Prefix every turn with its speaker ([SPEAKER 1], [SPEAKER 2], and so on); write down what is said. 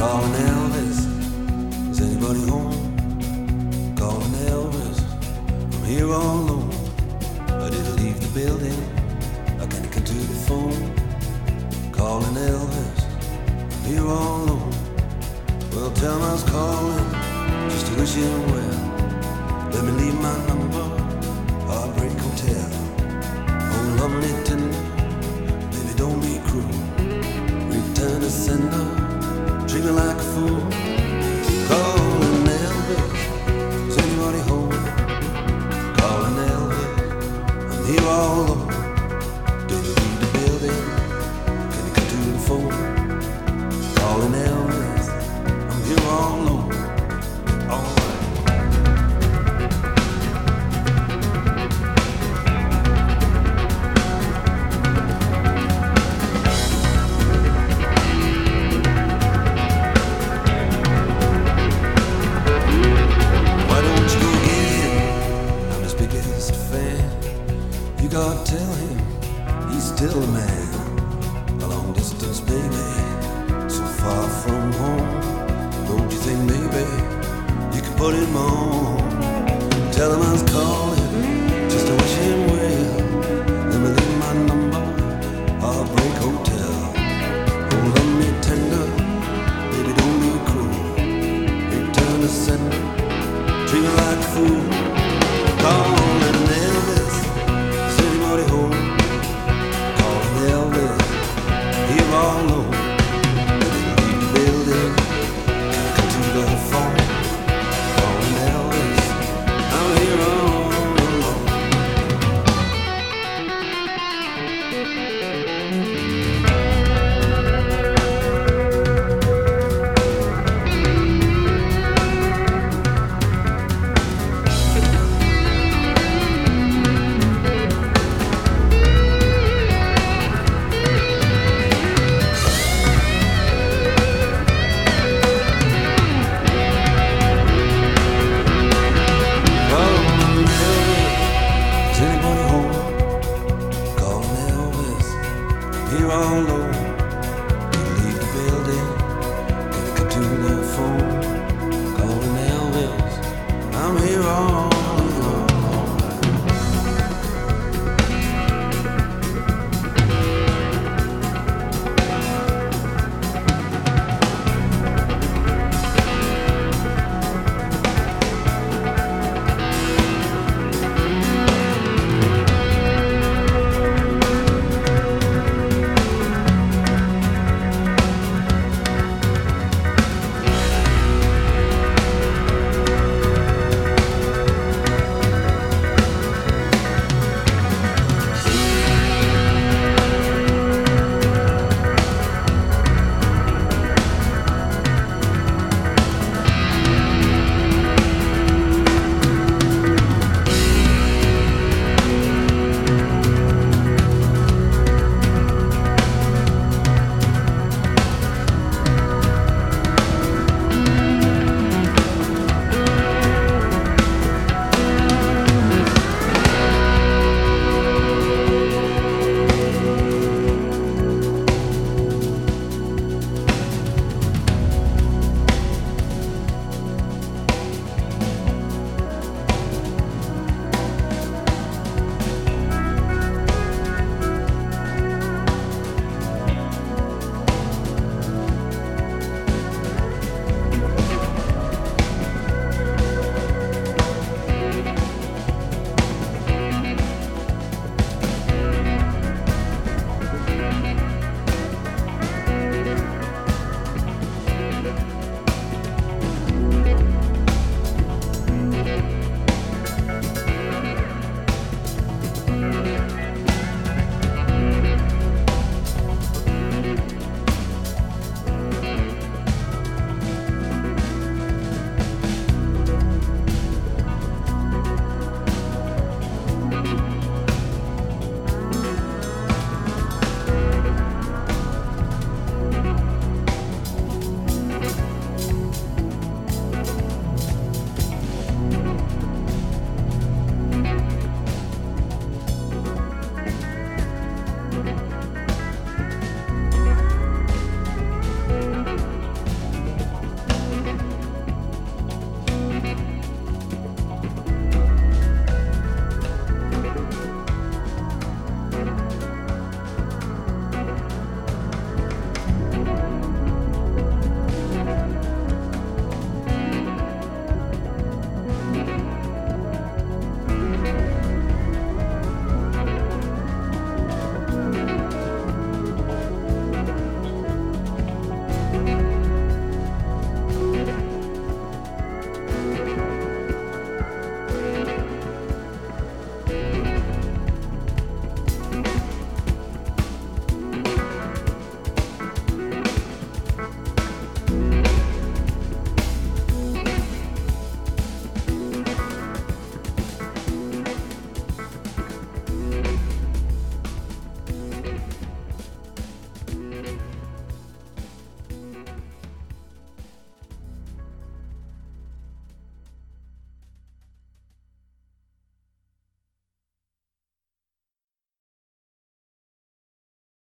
[SPEAKER 1] Calling Elvis, is anybody home? Calling Elvis, I'm here all alone. I didn't leave the building, I can't get to the phone. Calling Elvis, I'm here all alone. Well, tell him I was calling, just to wish him well. Let me leave my number, Heartbreak Hotel. Oh, lovely tender, baby, don't be cruel. Return to sender, treat me like a fool. Calling Elvis, is anybody home? Calling Elvis, I'm here all alone. Do you leave the building? Can you come to the phone? Calling Elvis, I'm here all alone. All right. You gotta tell him he's still a man. A long distance baby, so far from home. Don't you think maybe you could put him on? Tell him I was calling